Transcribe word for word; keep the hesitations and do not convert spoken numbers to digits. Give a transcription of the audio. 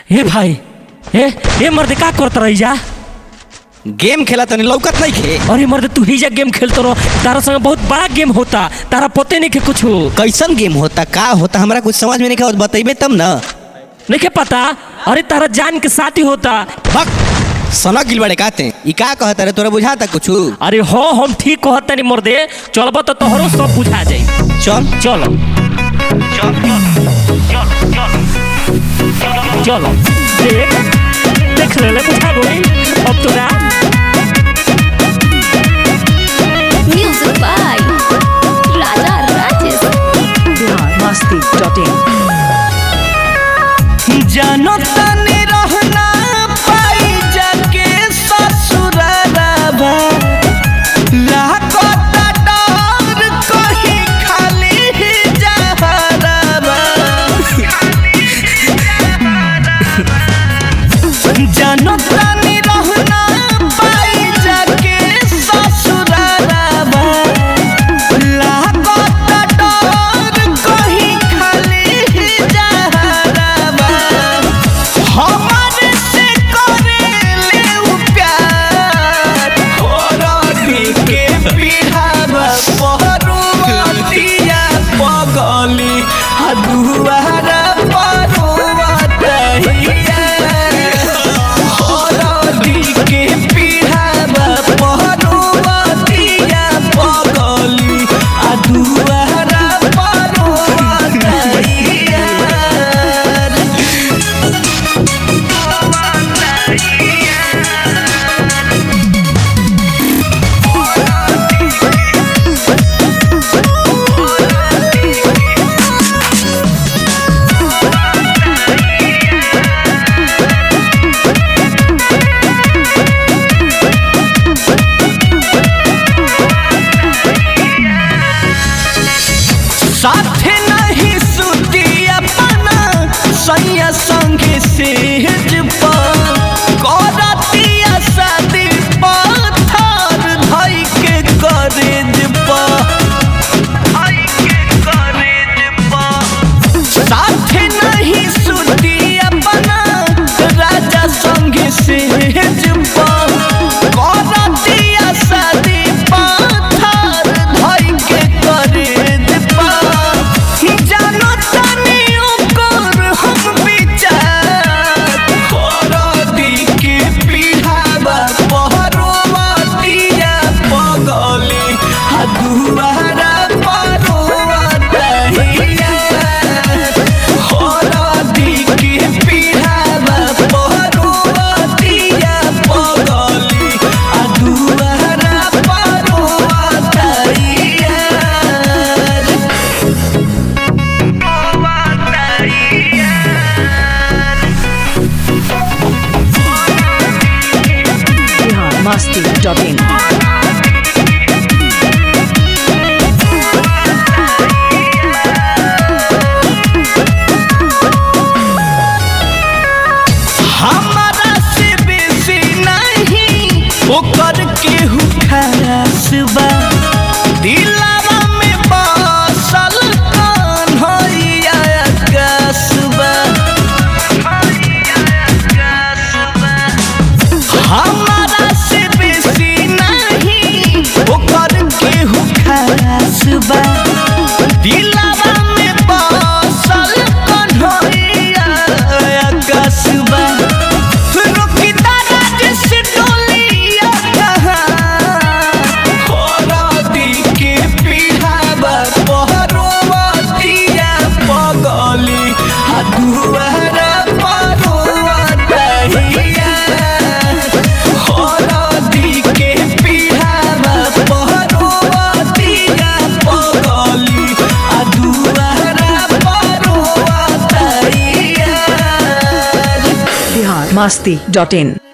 हे भाई ए ए मर्द का करत रही जा गेम खेला तनी लौकत नहीं खे। अरे मर्द तू ही जा गेम खेलत रहो, तारा संग बहुत बड़ा गेम होता, तारा पते नहीं के कुछ। कैसन गेम होता का होता हमरा कुछ समझ में नहीं आवत, बतेबे तब ना। नहीं के पता? अरे तारा जान के साथी होता। भक सनक गिल बड़े कहते ई का कहता रे, तोरा बुझाता कुछ? अरे हो हम ठीक कहता नहीं मर्दे, चलबो तो तोहरो सब बुझा जाई। चल चलो चलो देख देख ले बुझा गई अब तोरा। Music by Raja Rajesh. masti dot in. जानो तनी रहना पाई जाके ससुरालवा, लाखों डर कहीं खाली ही जहरवा। जानो तनी रहना पाई जाके ससुरालवा, लाखों डर कहीं खाली ही जहरवा। हमारे से करेले उ प्यार, होरडी के पिढ़ावा पहरुआतिया पगली हदुआरा परुआतैया। होरडी के पिढ़ावा पहरुआतिया पगली हदुआरा परुआतैया। साथे नहीं सुती अपना सैया संगे सेज पर, करतिया शादी पत्थर धई के करेज पर। साथे नहीं सुती अपना राजा संगे सेज पर, करतिया शादी पत्थर धई के करेज पर। जानो तनी ओकर हम विचार, होरडी के पिढ़ावा पहरुआतिया पगली हदुआरा परुआतैया। होरडी के पिढ़ावा पहरुआतिया पगली हदुआरा परुआतैया। masti dot in. हमारा से बेसी नहीं ओकर केहू खास बा, दिलवा में बसल कन्हैया आकाश बा। हमारा से बेसी नहीं ओकर केहू खास बा, दिलवा में बसल कन्हैया आकाश बा। रुकिता राजेश डोलिया कहाँ, होरडी के पिढ़ावा पहरुआतिया पगली हदुआरा परुआतैया। होरडी के पिढ़ावा पहरुआतिया पगली हदुआरा परुआतैया। masti dot in.